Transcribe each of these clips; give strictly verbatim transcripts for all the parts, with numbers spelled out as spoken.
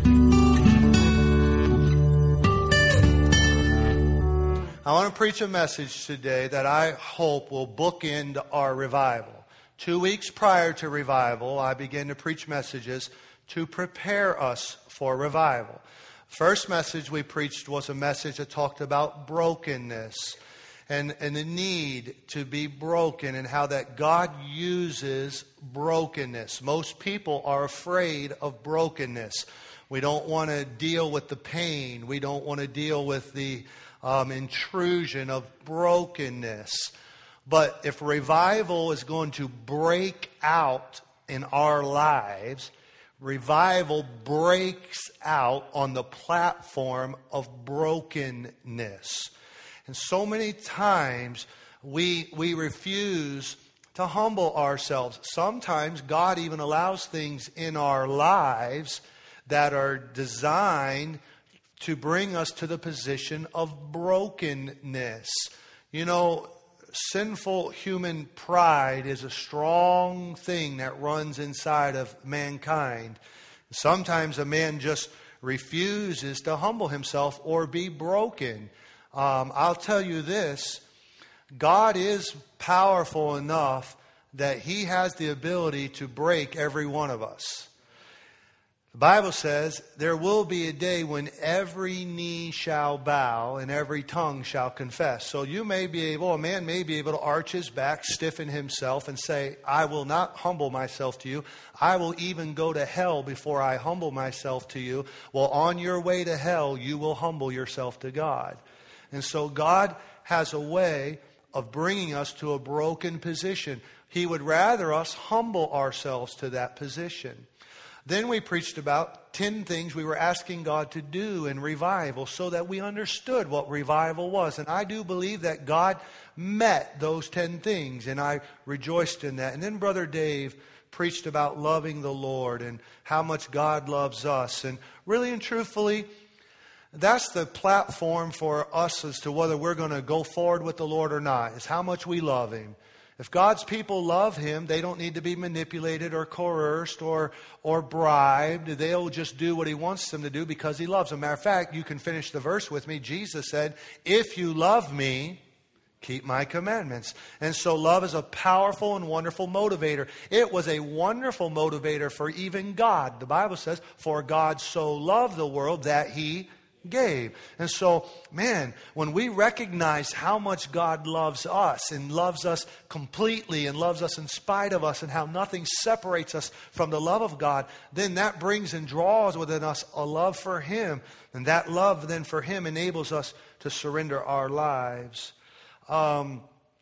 I want to preach a message today that I hope will bookend our revival. Two weeks prior to revival, I began to preach messages to prepare us for revival. First message we preached was a message that talked about brokenness and, and the need to be broken and how that God uses brokenness. Most people are afraid of brokenness. We don't want to deal with the pain. We don't want to deal with the Um, intrusion of brokenness. But if revival is going to break out in our lives, revival breaks out on the platform of brokenness. And so many times we we refuse to humble ourselves. Sometimes God even allows things in our lives that are designed to bring us to the position of brokenness. You know, sinful human pride is a strong thing that runs inside of mankind. Sometimes a man just refuses to humble himself or be broken. Um, I'll tell you this, God is powerful enough that He has the ability to break every one of us. The Bible says there will be a day when every knee shall bow and every tongue shall confess. So you may be able, a man may be able to arch his back, stiffen himself and say, I will not humble myself to you. I will even go to hell before I humble myself to you. Well, on your way to hell, you will humble yourself to God. And so God has a way of bringing us to a broken position. He would rather us humble ourselves to that position. Then we preached about ten things we were asking God to do in revival so that we understood what revival was. And I do believe that God met those ten things, and I rejoiced in that. And then Brother Dave preached about loving the Lord and how much God loves us. And really and truthfully, that's the platform for us as to whether we're going to go forward with the Lord or not, is how much we love Him. If God's people love Him, they don't need to be manipulated or coerced or or bribed. They'll just do what He wants them to do because He loves them. Matter of fact, you can finish the verse with me. Jesus said, if you love me, keep my commandments. And so love is a powerful and wonderful motivator. It was a wonderful motivator for even God. The Bible says, for God so loved the world that He gave. And so, man, when we recognize how much God loves us and loves us completely and loves us in spite of us and how nothing separates us from the love of God, then that brings and draws within us a love for Him. And that love then for Him enables us to surrender our lives. Um,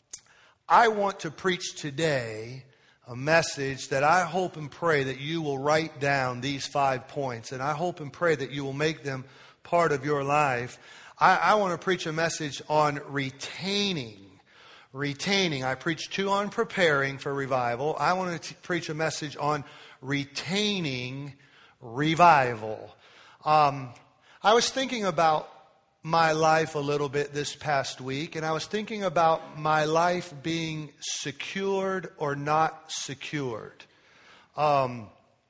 I want to preach today a message that I hope and pray that you will write down these five points. And I hope and pray that you will make them part of your life. I, I want to preach a message on retaining. Retaining. I preached two on preparing for revival. I want to preach a message on retaining revival. Um, I was thinking about my life a little bit this past week, and I was thinking about my life being secured or not secured. Um,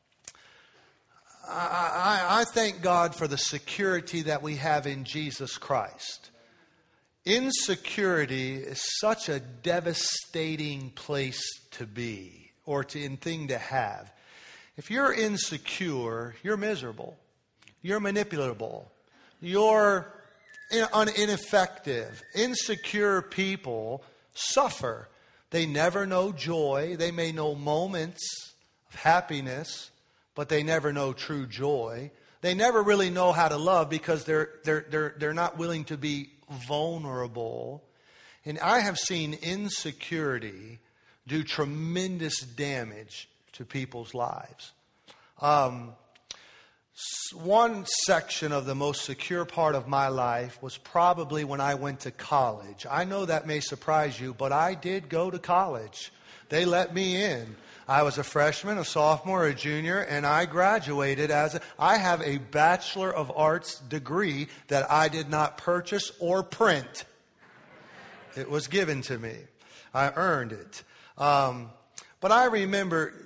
I, I thank God for the security that we have in Jesus Christ. Insecurity is such a devastating place to be or to in thing to have. If you're insecure, you're miserable. You're manipulatable. You're in, ineffective. Insecure people suffer. They never know joy. They may know moments of happiness, but they never know true joy. They never really know how to love because they're they're they're they're not willing to be vulnerable. And I have seen insecurity do tremendous damage to people's lives. Um, one section of the most secure part of my life was probably when I went to college. I know that may surprise you, but I did go to college. They let me in. I was a freshman, a sophomore, a junior, and I graduated as a, I have a Bachelor of Arts degree that I did not purchase or print. It was given to me. I earned it. Um, but I remember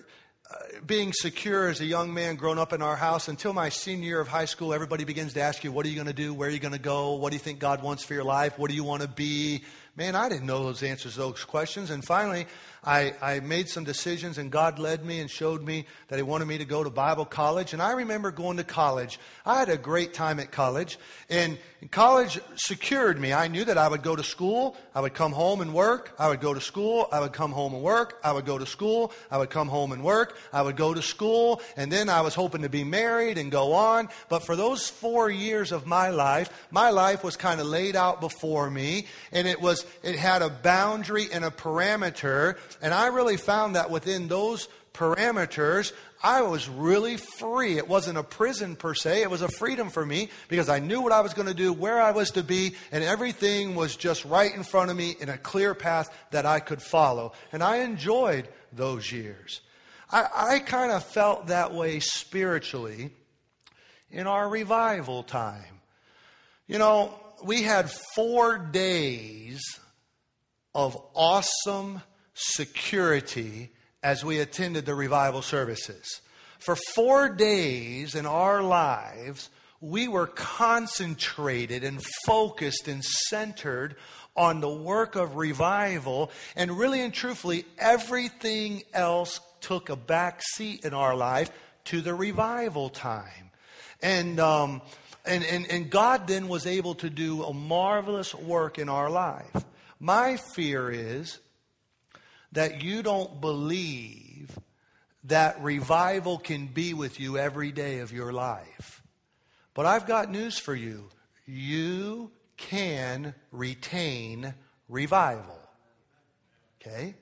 being secure as a young man growing up in our house, until my senior year of high school, everybody begins to ask you, what are you going to do? Where are you going to go? What do you think God wants for your life? What do you want to be? Man, I didn't know those answers to those questions. And finally, I, I made some decisions, and God led me and showed me that He wanted me to go to Bible college. And I remember going to college. I had a great time at college. And college secured me. I knew that I would go to school. I would come home and work. I would go to school. I would come home and work. I would go to school. I would come home and work. I would go to school. And then I was hoping to be married and go on. But for those four years of my life, my life was kind of laid out before me. And it was, it had a boundary and a parameter. And I really found that within those parameters, I was really free. It wasn't a prison per se. It was a freedom for me because I knew what I was going to do, where I was to be, and everything was just right in front of me in a clear path that I could follow. And I enjoyed those years. I, I kind of felt that way spiritually in our revival time. You know, we had four days of awesome security as we attended the revival services. For four days in our lives, we were concentrated and focused and centered on the work of revival. And really and truthfully, everything else took a back seat in our life to the revival time. And, um, and, and, and God then was able to do a marvelous work in our life. My fear is that you don't believe that revival can be with you every day of your life. But I've got news for you. You can retain revival. Okay?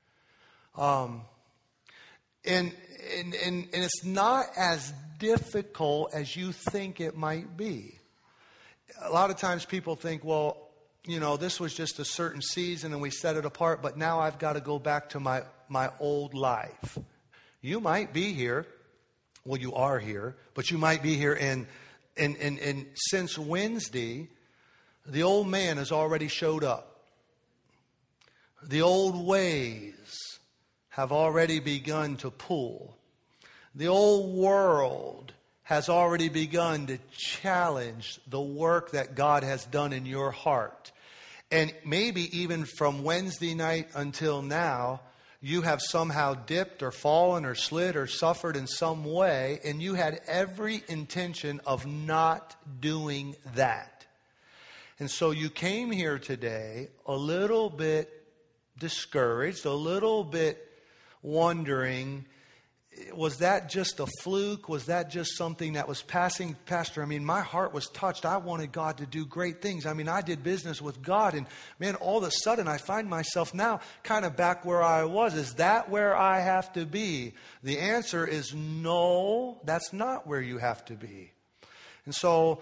Um, and, and, and, and it's not as difficult as you think it might be. A lot of times people think, well, you know, this was just a certain season and we set it apart, but now I've got to go back to my, my old life. You might be here. Well, you are here, but you might be here and, and, and, and since Wednesday, the old man has already showed up. The old ways have already begun to pull. The old world has already begun to challenge the work that God has done in your heart. And maybe even from Wednesday night until now, you have somehow dipped or fallen or slid or suffered in some way, and you had every intention of not doing that. And so you came here today a little bit discouraged, a little bit wondering, was that just a fluke? Was that just something that was passing? Pastor, I mean, my heart was touched. I wanted God to do great things. I mean, I did business with God. And man, all of a sudden I find myself now kind of back where I was. Is that where I have to be? The answer is no, that's not where you have to be. And so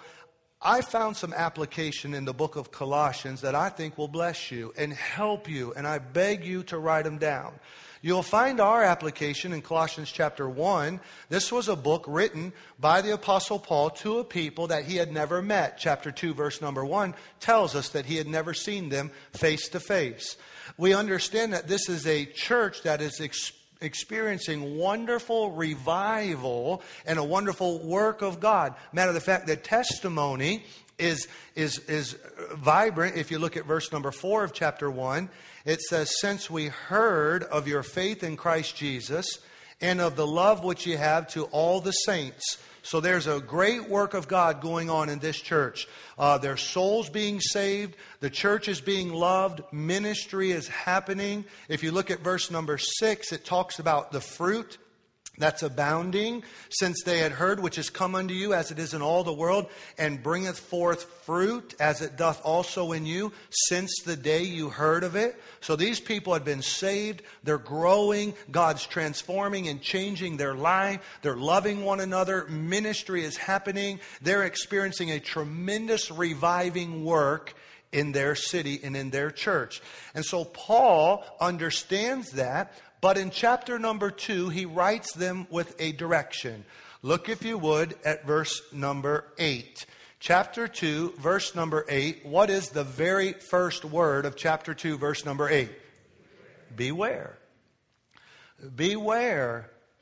I found some application in the book of Colossians that I think will bless you and help you. And I beg you to write them down. You'll find our application in Colossians chapter one. This was a book written by the Apostle Paul to a people that he had never met. Chapter two, verse number one tells us that he had never seen them face to face. We understand that this is a church that is experiencing experiencing wonderful revival and a wonderful work of God. Matter of the fact, the testimony is, is, is vibrant. If you look at verse number four of chapter one, it says, since we heard of your faith in Christ Jesus and of the love which you have to all the saints. So there's a great work of God going on in this church. Uh, there's souls being saved. The church is being loved. Ministry is happening. If you look at verse number six, it talks about the fruit that's abounding, since they had heard which is come unto you as it is in all the world, and bringeth forth fruit as it doth also in you, since the day you heard of it. So these people had been saved. They're growing. God's transforming and changing their life. They're loving one another. Ministry is happening. They're experiencing a tremendous reviving work in their city and in their church. And so Paul understands that. But in chapter number two, he writes them with a direction. Look, if you would, at verse number eight. Chapter two, verse number eight. What is the very first word of chapter two, verse number eight? Beware. Beware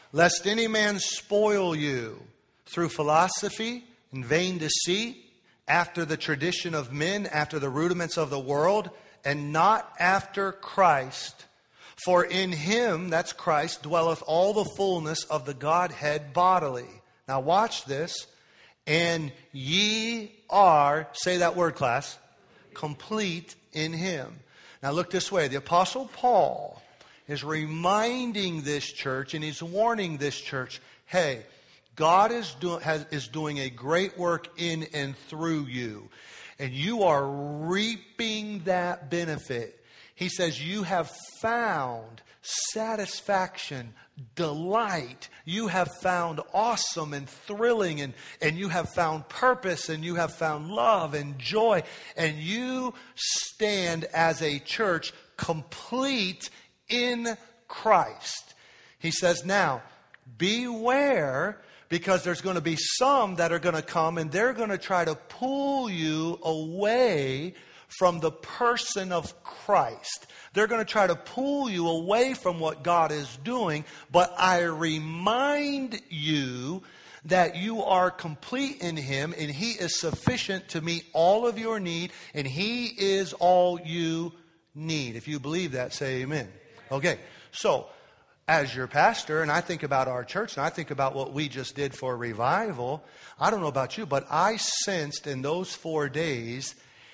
lest any man spoil you through philosophy and vain deceit, after the tradition of men, after the rudiments of the world, and not after Christ. For in him, that's Christ, dwelleth all the fullness of the Godhead bodily. Now watch this. And ye are, say that word, class, complete in him. Now look this way. The Apostle Paul is reminding this church, and he's warning this church, hey, God is, do, has, is doing a great work in and through you. And you are reaping that benefit. He says you have found satisfaction, delight. You have found awesome and thrilling, and, and you have found purpose, and you have found love and joy. And you stand as a church complete in Christ. He says, now, beware, because there's going to be some that are going to come and they're going to try to pull you away from the person of Christ. They're going to try to pull you away from what God is doing. But I remind you that you are complete in him, and he is sufficient to meet all of your need, and he is all you need. If you believe that, say amen. Okay, so as your pastor, and I think about our church, and I think about what we just did for revival, I don't know about you, but I sensed in those four days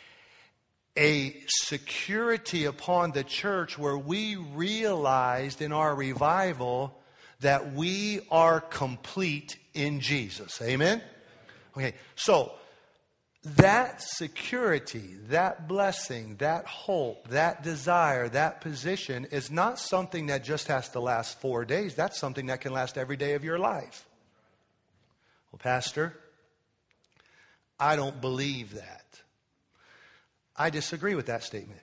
a security upon the church where we realized in our revival that we are complete in Jesus. Amen? Okay, so that security, that blessing, that hope, that desire, that position is not something that just has to last four days. That's something that can last every day of your life. Well, Pastor, I don't believe that. I disagree with that statement.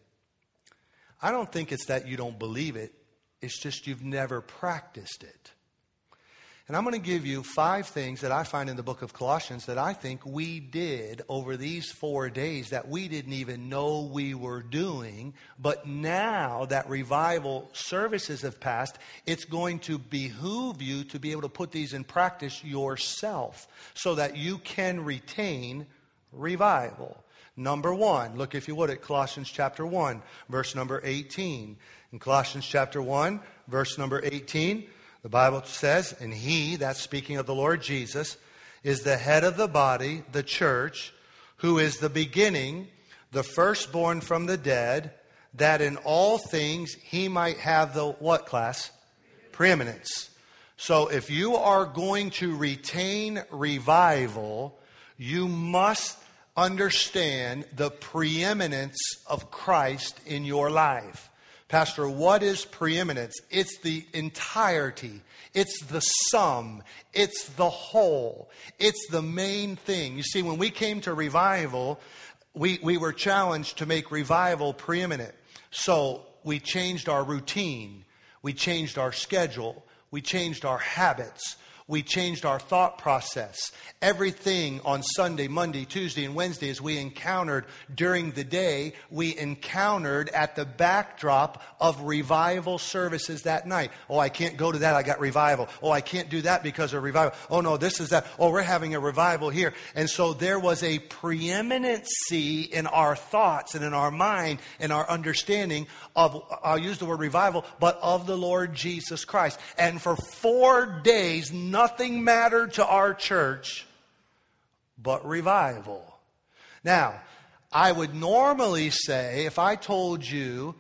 I don't think it's that you don't believe it. It's just you've never practiced it. And I'm going to give you five things that I find in the book of Colossians that I think we did over these four days that we didn't even know we were doing. But now that revival services have passed, it's going to behoove you to be able to put these in practice yourself so that you can retain revival. Number one, look if you would at Colossians chapter one, verse number eighteen. In Colossians chapter one, verse number eighteen, the Bible says, and he, that's speaking of the Lord Jesus, is the head of the body, the church, who is the beginning, the firstborn from the dead, that in all things he might have the what class? Preeminence. So if you are going to retain revival, you must understand the preeminence of Christ in your life. Pastor, what is preeminence? It's the entirety. It's the sum. It's the whole. It's the main thing. You see, when we came to revival, we, we were challenged to make revival preeminent. So we changed our routine. We changed our schedule. We changed our habits. We changed our thought process. Everything on Sunday, Monday, Tuesday, and Wednesday as we encountered during the day, we encountered at the backdrop of revival services that night. Oh, I can't go to that. I got revival. Oh, I can't do that because of revival. Oh, no, this is that. Oh, we're having a revival here. And so there was a preeminency in our thoughts and in our mind and our understanding of, I'll use the word revival, but of the Lord Jesus Christ. And for four days, nothing mattered to our church but revival. Now, I would normally say, if I told you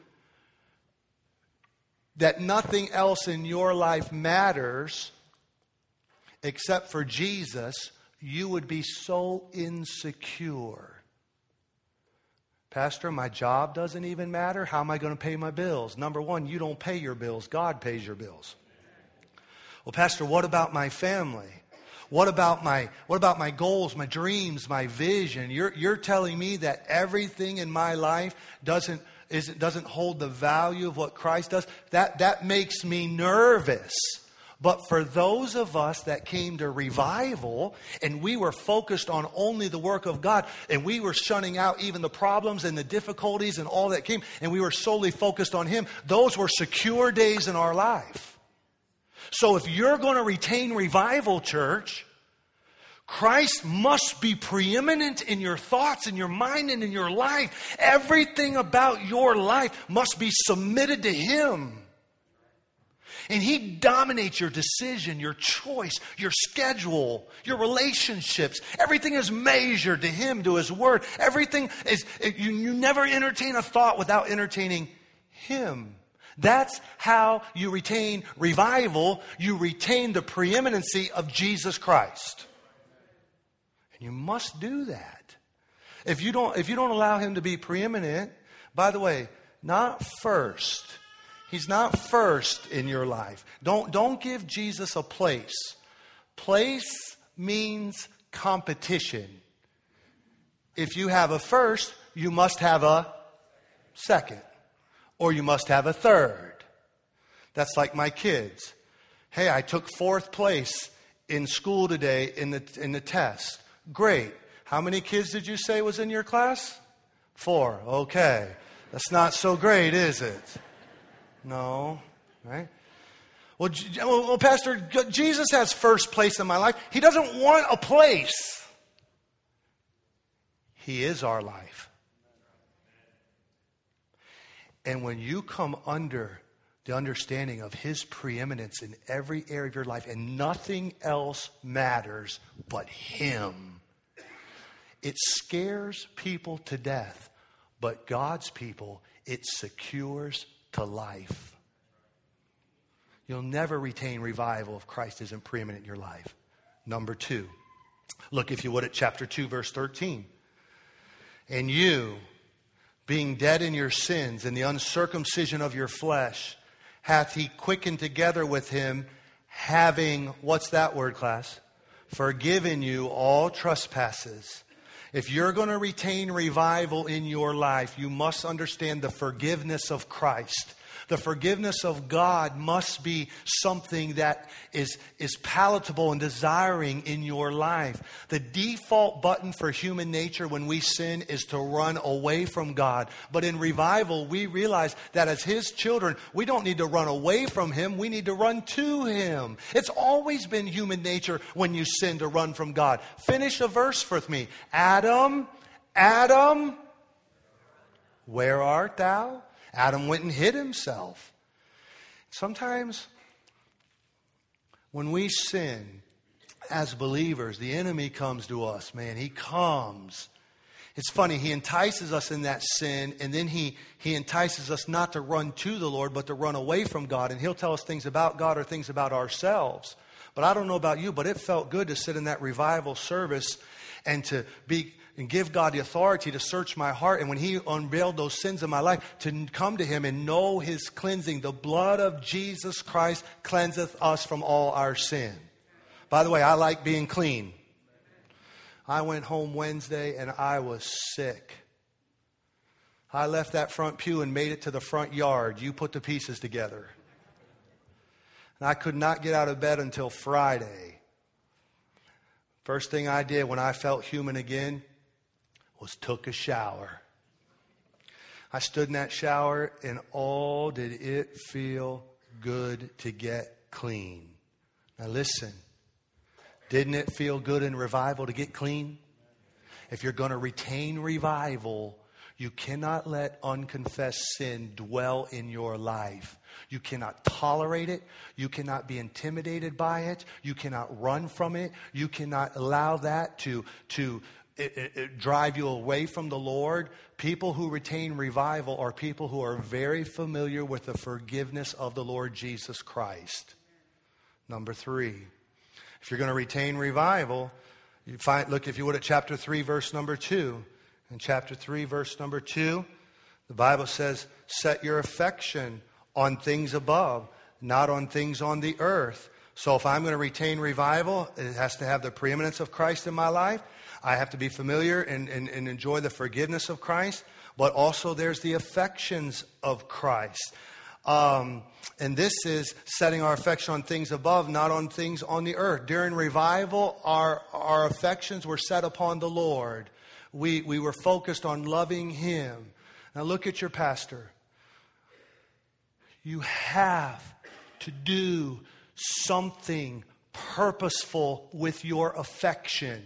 that nothing else in your life matters except for Jesus, you would be so insecure. Pastor, my job doesn't even matter. How am I going to pay my bills? Number one, you don't pay your bills. God pays your bills. Well, Pastor, what about my family? What about my what about my goals, my dreams, my vision? You're you're telling me that everything in my life doesn't isn't doesn't hold the value of what Christ does? That that makes me nervous. But for those of us that came to revival and we were focused on only the work of God, and we were shunning out even the problems and the difficulties and all that came, and we were solely focused on Him, those were secure days in our life. So if you're going to retain revival, church, Christ must be preeminent in your thoughts, in your mind, and in your life. Everything about your life must be submitted to Him. And He dominates your decision, your choice, your schedule, your relationships. Everything is measured to Him, to His Word. Everything is, you, you never entertain a thought without entertaining Him. That's how you retain revival. You retain the preeminency of Jesus Christ. And you must do that. If you don't, if you don't allow Him to be preeminent, by the way, not first. He's not first in your life. Don't, don't give Jesus a place. Place means competition. If you have a first, you must have a second. Or you must have a third. That's like my kids. Hey, I took fourth place in school today in the, in the test. Great. How many kids did you say was in your class? Four. Okay. That's not so great, is it? No. Right? Well, well, Pastor, Jesus has first place in my life. He doesn't want a place. He is our life. And when you come under the understanding of His preeminence in every area of your life and nothing else matters but Him, it scares people to death. But God's people, it secures to life. You'll never retain revival if Christ isn't preeminent in your life. Number two, look if you would at chapter two, verse thirteen. And you, being dead in your sins and the uncircumcision of your flesh, hath He quickened together with Him, having, what's that word, class? Forgiven you all trespasses. If you're going to retain revival in your life, you must understand the forgiveness of Christ. The forgiveness of God must be something that is, is palatable and desiring in your life. The default button for human nature when we sin is to run away from God. But in revival, we realize that as His children, we don't need to run away from Him. We need to run to Him. It's always been human nature when you sin to run from God. Finish a verse with me. Adam, Adam, where art thou? Adam went and hid himself. Sometimes when we sin as believers, the enemy comes to us, man. He comes. It's funny. He entices us in that sin, and then he, he entices us not to run to the Lord, but to run away from God. And He'll tell us things about God or things about ourselves. But I don't know about you, but it felt good to sit in that revival service and to be and give God the authority to search my heart. And when He unveiled those sins in my life, to come to Him and know His cleansing. The blood of Jesus Christ cleanseth us from all our sin. By the way, I like being clean. I went home Wednesday and I was sick. I left that front pew and made it to the front yard. You put the pieces together. And I could not get out of bed until Friday. First thing I did when I felt human again was took a shower. I stood in that shower and oh, did it feel good to get clean. Now listen, didn't it feel good in revival to get clean? If you're going to retain revival, you cannot let unconfessed sin dwell in your life. You cannot tolerate it. You cannot be intimidated by it. You cannot run from it. You cannot allow that to, to It, it, it drive you away from the Lord. People who retain revival are people who are very familiar with the forgiveness of the Lord Jesus Christ. Number three, if you're going to retain revival, you find, look if you would at chapter three, verse number two. In chapter three, verse number two, the Bible says, set your affection on things above, not on things on the earth. So if I'm going to retain revival, it has to have the preeminence of Christ in my life. I have to be familiar and, and, and enjoy the forgiveness of Christ. But also there's the affections of Christ. Um, and this is setting our affection on things above, not on things on the earth. During revival, our, our affections were set upon the Lord. We, we were focused on loving Him. Now look at your pastor. You have to do something purposeful with your affection.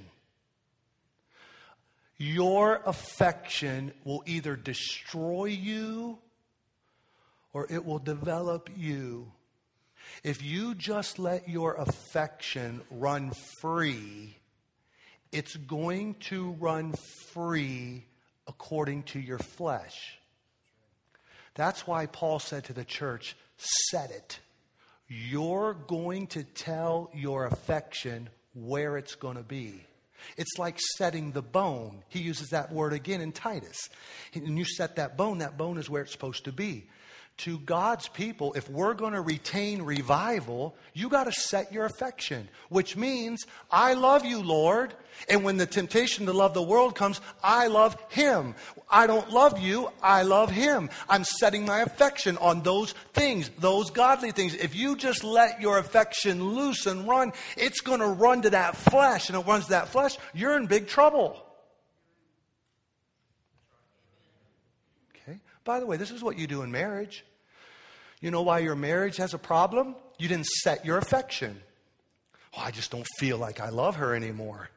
Your affection will either destroy you or it will develop you. If you just let your affection run free, it's going to run free according to your flesh. That's why Paul said to the church, set it. You're going to tell your affection where it's going to be. It's like setting the bone. He uses that word again in Titus. And you set that bone, that bone is where it's supposed to be. To God's people, if we're going to retain revival, you got to set your affection, which means I love you, Lord. And when the temptation to love the world comes, I love Him. I don't love you, I love Him. I'm setting my affection on those things, those godly things. If you just let your affection loose and run, it's going to run to that flesh. And it runs to that flesh, you're in big trouble. By the way, this is what you do in marriage. You know why your marriage has a problem? You didn't set your affection. Oh, I just don't feel like I love her anymore.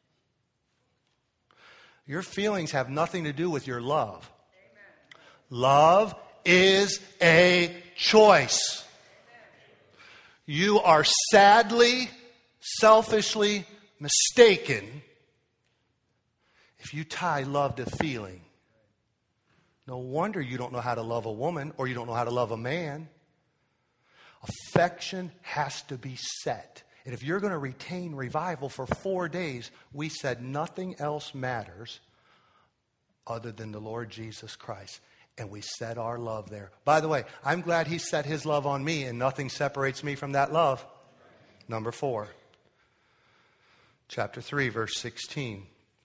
Your feelings have nothing to do with your love. Amen. Love is a choice. Amen. You are sadly, selfishly mistaken if you tie love to feeling. No wonder you don't know how to love a woman or you don't know how to love a man. Affection has to be set. And if you're going to retain revival for four days, we said nothing else matters other than the Lord Jesus Christ. And we set our love there. By the way, I'm glad He set His love on me and nothing separates me from that love. Number four. Chapter three, verse sixteen.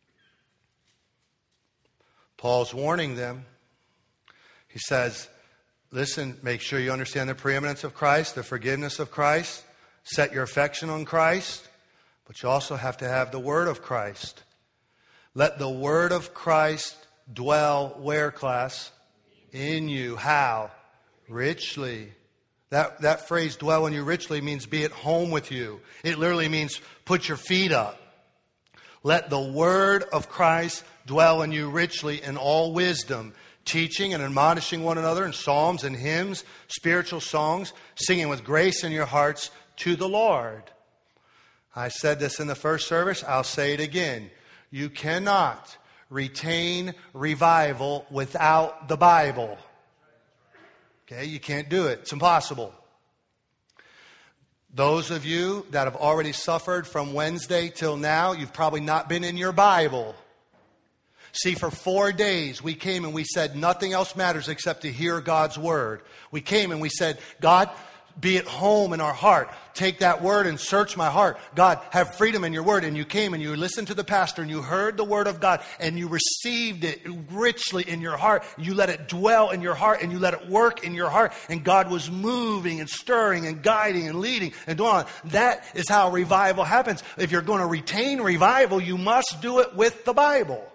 Paul's warning them. He says, listen, make sure you understand the preeminence of Christ, the forgiveness of Christ. Set your affection on Christ. But you also have to have the Word of Christ. Let the Word of Christ dwell where, class? In you. How? Richly. That, that phrase, dwell in you richly, means be at home with you. It literally means put your feet up. Let the Word of Christ dwell in you richly in all wisdom, teaching and admonishing one another in psalms and hymns, spiritual songs, singing with grace in your hearts to the Lord. I said this in the first service. I'll say it again. You cannot retain revival without the Bible. Okay, you can't do it. It's impossible. Those of you that have already suffered from Wednesday till now, you've probably not been in your Bible. See, for four days we came and we said nothing else matters except to hear God's Word. We came and we said, God, be at home in our heart. Take that Word and search my heart. God, have freedom in your Word. And you came and you listened to the pastor and you heard the Word of God and you received it richly in your heart. You let it dwell in your heart and you let it work in your heart. And God was moving and stirring and guiding and leading and doing on. That is how revival happens. If you're going to retain revival, you must do it with the Bible.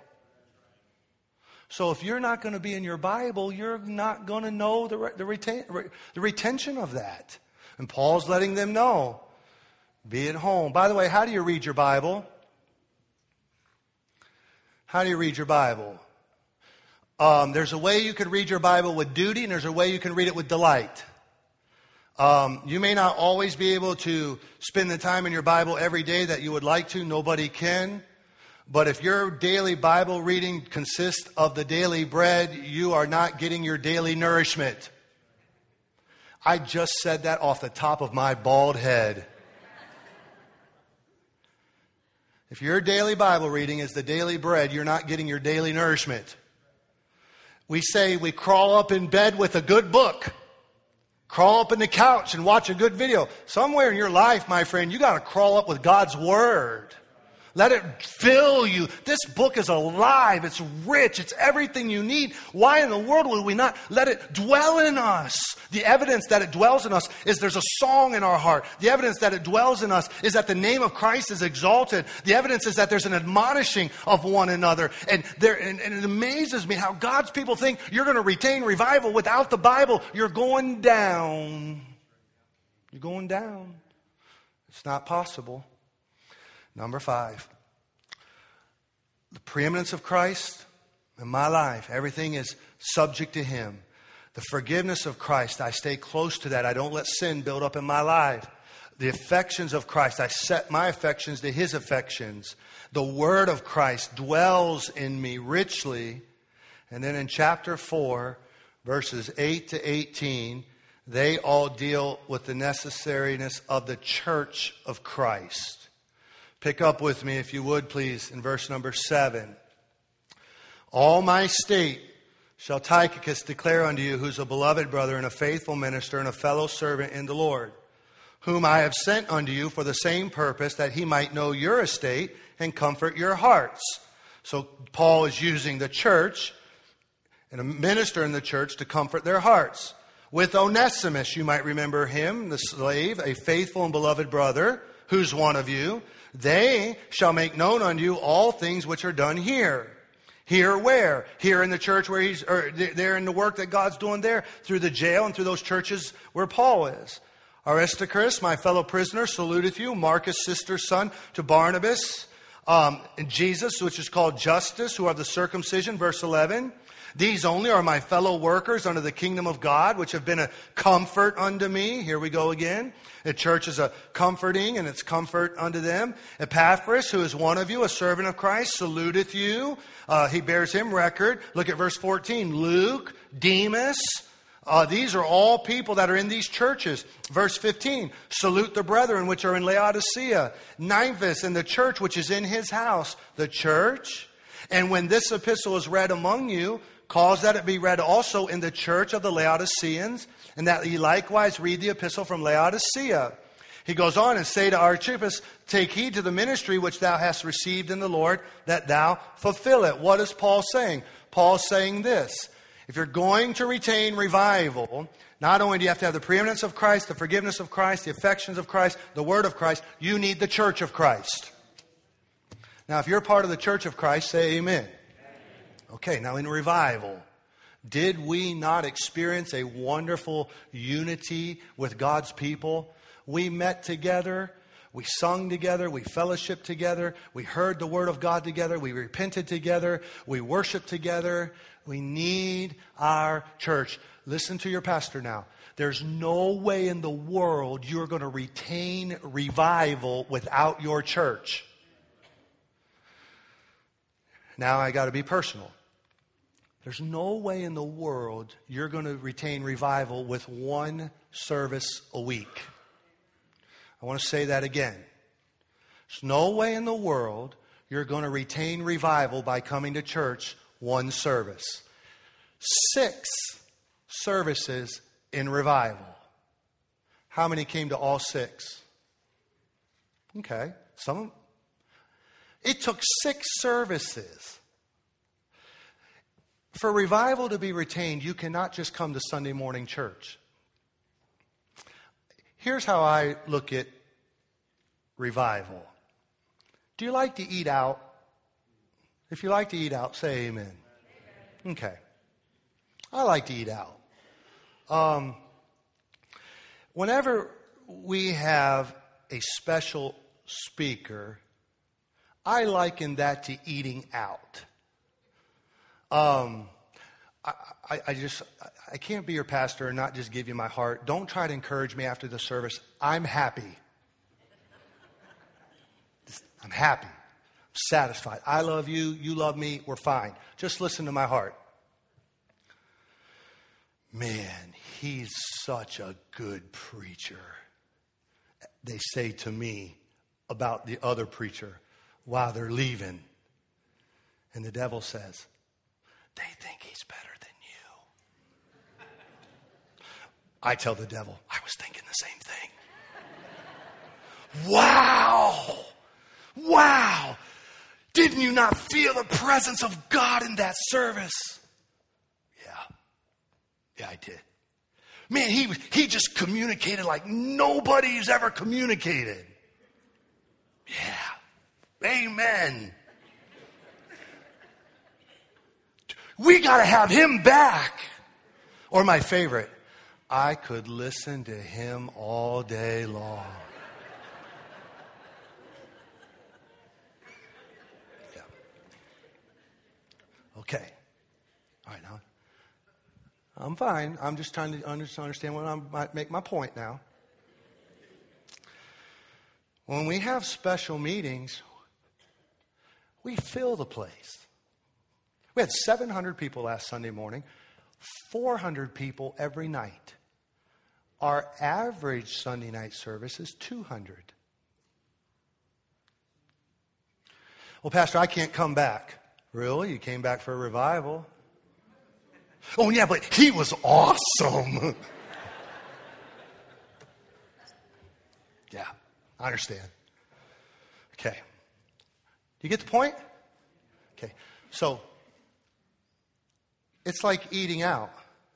So if you're not going to be in your Bible, you're not going to know the, the, retain, the retention of that. And Paul's letting them know. Be at home. By the way, how do you read your Bible? How do you read your Bible? Um, there's a way you can read your Bible with duty, and there's a way you can read it with delight. Um, you may not always be able to spend the time in your Bible every day that you would like to. Nobody can. But if your daily Bible reading consists of the daily bread, you are not getting your daily nourishment. I just said that off the top of my bald head. If your daily Bible reading is the daily bread, you're not getting your daily nourishment. We say we crawl up in bed with a good book. Crawl up in the couch and watch a good video. Somewhere in your life, my friend, you got to crawl up with God's Word. Let it fill you. This book is alive. It's rich. It's everything you need. Why in the world would we not let it dwell in us? The evidence that it dwells in us is there's a song in our heart. The evidence that it dwells in us is that the name of Christ is exalted. The evidence is that there's an admonishing of one another. And, there, and, and it amazes me how God's people think you're going to retain revival without the Bible. You're going down. You're going down. It's not possible. Number five, the preeminence of Christ in my life. Everything is subject to Him. The forgiveness of Christ, I stay close to that. I don't let sin build up in my life. The affections of Christ, I set my affections to His affections. The Word of Christ dwells in me richly. And then in chapter four, verses eight to eighteen, they all deal with the necessariness of the church of Christ. Pick up with me, if you would, please, in verse number seven. All my state shall Tychicus declare unto you, who's a beloved brother and a faithful minister and a fellow servant in the Lord, whom I have sent unto you for the same purpose, that he might know your estate and comfort your hearts. So Paul is using the church and a minister in the church to comfort their hearts. With Onesimus, you might remember him, the slave, a faithful and beloved brother, who's one of you. They shall make known unto you all things which are done here. Here where? Here in the church where he's, or there in the work that God's doing there, through the jail and through those churches where Paul is. Aristarchus, my fellow prisoner, saluteth you. Marcus, sister's son to Barnabas. Um, and Jesus, which is called Justus, who are the circumcision, verse eleven. These only are my fellow workers under the kingdom of God, which have been a comfort unto me. Here we go again. The church is a comforting, and it's comfort unto them. Epaphras, who is one of you, a servant of Christ, saluteth you. Uh, he bears him record. Look at verse fourteen. Luke, Demas. Uh, these are all people that are in these churches. Verse fifteen. Salute the brethren which are in Laodicea. Nymphas, and the church which is in his house. The church. And when this epistle is read among you, cause that it be read also in the church of the Laodiceans, and that ye likewise read the epistle from Laodicea. He goes on and say to Archippus, take heed to the ministry which thou hast received in the Lord, that thou fulfill it. What is Paul saying? Paul's saying this. If you're going to retain revival, not only do you have to have the preeminence of Christ, the forgiveness of Christ, the affections of Christ, the word of Christ, you need the church of Christ. Now, if you're part of the church of Christ, say amen. Okay, now in revival, did we not experience a wonderful unity with God's people? We met together, we sung together, we fellowshiped together, we heard the word of God together, we repented together, we worshiped together. We need our church. Listen to your pastor now. There's no way in the world you're going to retain revival without your church. Now I got to be personal. There's no way in the world you're going to retain revival with one service a week. I want to say that again. There's no way in the world you're going to retain revival by coming to church one service. Six services in revival. How many came to all six? Okay, some. It took six services. For revival to be retained, you cannot just come to Sunday morning church. Here's how I look at revival. Do you like to eat out? If you like to eat out, say amen. Okay. I like to eat out. Um, whenever we have a special speaker, I liken that to eating out. Um, I, I, I just, I can't be your pastor and not just give you my heart. Don't try to encourage me after the service. I'm happy. I'm happy. I'm satisfied. I love you. You love me. We're fine. Just listen to my heart. Man, he's such a good preacher. They say to me about the other preacher while they're leaving. And the devil says, they think he's better than you. I tell the devil, I was thinking the same thing. Wow! Wow! Didn't you not feel the presence of God in that service? Yeah. Yeah, I did. Man, he, he just communicated like nobody's ever communicated. Yeah. Amen. We got to have him back. Or my favorite, I could listen to him all day long. Okay. All right, now. I'm fine. I'm just trying to understand what I might make my point now. When we have special meetings, we fill the place. We had seven hundred people last Sunday morning, four hundred people every night. Our average Sunday night service is two hundred. Well, Pastor, I can't come back. Really? You came back for a revival? Oh, yeah, but he was awesome. Yeah, I understand. Okay. Do you get the point? Okay. So, it's like eating out.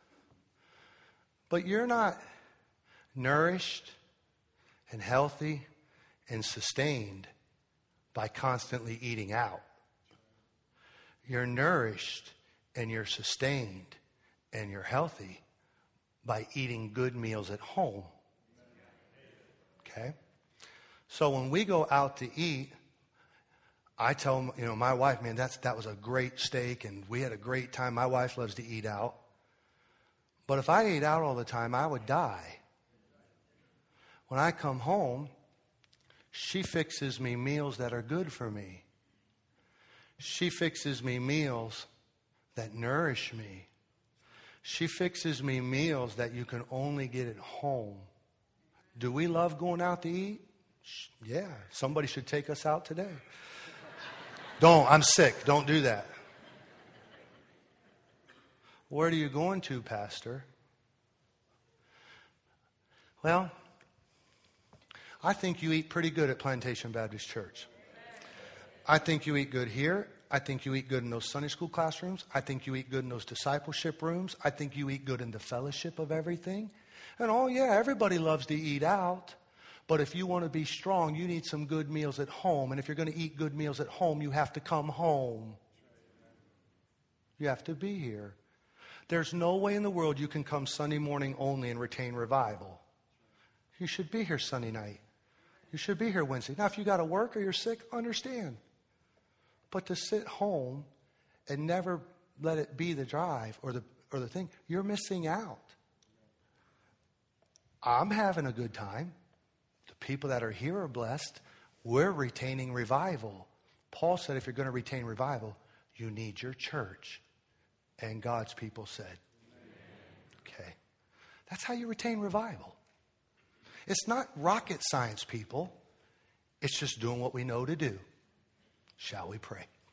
But you're not nourished and healthy and sustained by constantly eating out. You're nourished and you're sustained and you're healthy by eating good meals at home. Okay? So when we go out to eat, I tell you know my wife, man, that's that was a great steak and we had a great time. My wife loves to eat out. But if I ate out all the time, I would die. When I come home, she fixes me meals that are good for me. She fixes me meals that nourish me. She fixes me meals that you can only get at home. Do we love going out to eat? Yeah, somebody should take us out today. Don't, I'm sick. Don't do that. Where are you going to, Pastor? Well, I think you eat pretty good at Plantation Baptist Church. I think you eat good here. I think you eat good in those Sunday school classrooms. I think you eat good in those discipleship rooms. I think you eat good in the fellowship of everything. And oh yeah, everybody loves to eat out. But if you want to be strong, you need some good meals at home. And if you're going to eat good meals at home, you have to come home. You have to be here. There's no way in the world you can come Sunday morning only and retain revival. You should be here Sunday night. You should be here Wednesday. Now, if you got to work or you're sick, understand. But to sit home and never let it be the drive or the or the thing, you're missing out. I'm having a good time. The people that are here are blessed. We're retaining revival. Paul said if you're going to retain revival, you need your church. And God's people said, okay. That's how you retain revival. It's not rocket science, people. It's just doing what we know to do. Shall we pray?